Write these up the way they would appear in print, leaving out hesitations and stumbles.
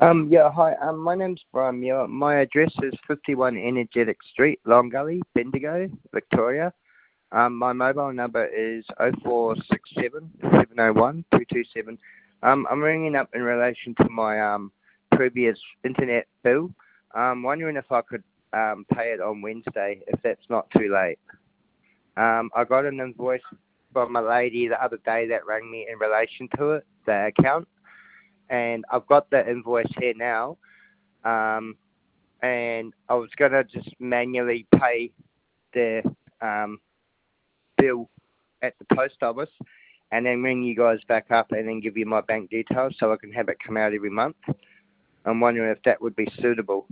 Yeah, hi. My name's Brian Muir. My address is 51 Energetic Street, Long Gully, Bendigo, Victoria. My mobile number is 0467 701 227. I'm ringing up in relation to my previous internet bill. I'm wondering if I could pay it on Wednesday, if that's not too late. I got an invoice from a lady the other day that rang me in relation to it, the account, and I've got the invoice here now. And I was gonna just manually pay the bill at the post office, and then ring you guys back up and then give you my bank details so I can have it come out every month. I'm wondering if that would be suitable.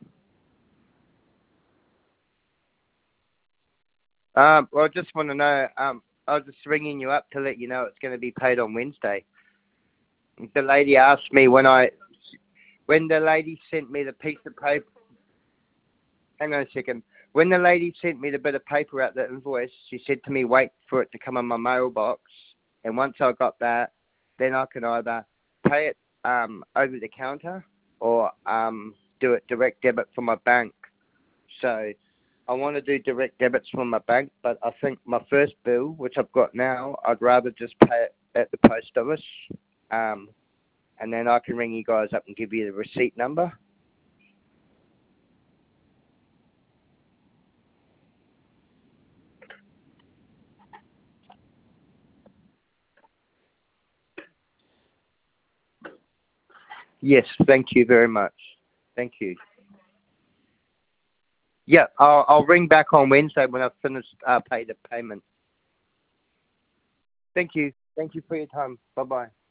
Well, I just want to know. I was just ringing you up to let you know it's going to be paid on Wednesday. The lady asked me when the lady sent me the piece of paper. Hang on a second. When the lady sent me the bit of paper out, the invoice, she said to me, wait for it to come in my mailbox. And once I got that, then I can either pay it over the counter or do it direct debit from my bank. So I want to do direct debits from my bank, but I think my first bill, which I've got now, I'd rather just pay it at the post office. And then I can ring you guys up and give you the receipt number. Yes, thank you very much. Thank you. Yeah, I'll ring back on Wednesday when I've finished pay the payment. Thank you. Thank you for your time. Bye-bye.